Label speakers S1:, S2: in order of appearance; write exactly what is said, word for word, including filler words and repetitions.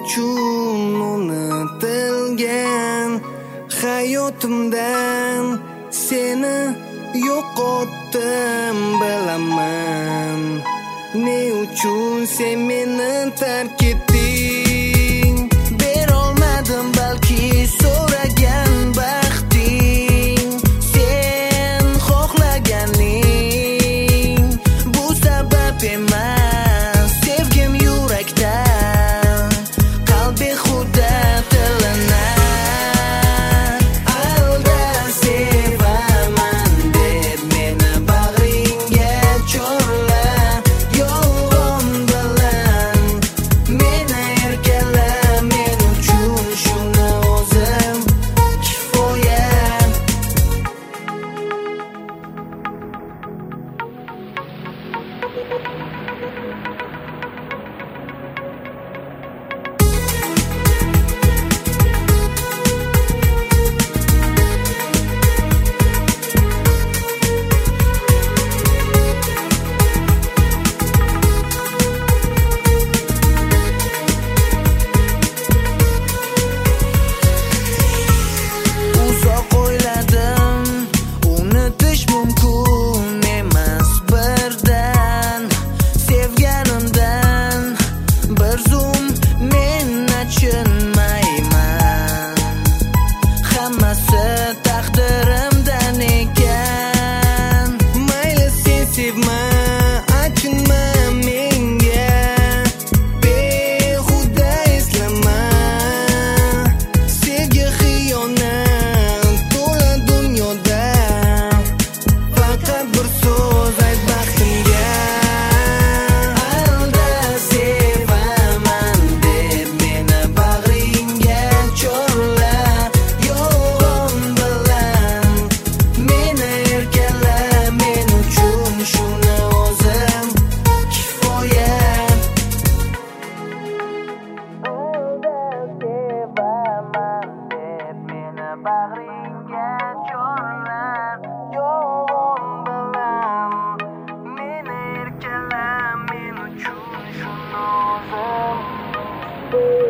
S1: uchun unutilgan hayotimdan seni yo'qotdim bilaman. Ne uchun sen meni tark etding? Berolmadim balki so'ragan baxting. Sen xohlaganing bu sabab emas. Sevgim yurakda, qalbi xuda tilinar. Alda sevaman deb meni bag'ringga chorla. Yolg'on bilan meni erkala. Men uchun shuni o'zim kifoya. Uzoq o'yladim, unutish mumkin emas birdan. Sevganimdan bir zum men achinmayman. Hammasi taqdirimdan ekan. Mayli sen sevma, achinma menga. Behuda eslama, sevgi xiyonat to'la dunyoda. Faqat bir so'z ayt baxtimga. Alda sevaman deb meni bag'ringga chorla. Yolg'on bilan meni erkala. Men uchun shuni o'zim kifoya. Alda sevaman deb meni bag'ringga chorla. Yolg'on bilan meni erkala. Men uchun shuni o'zim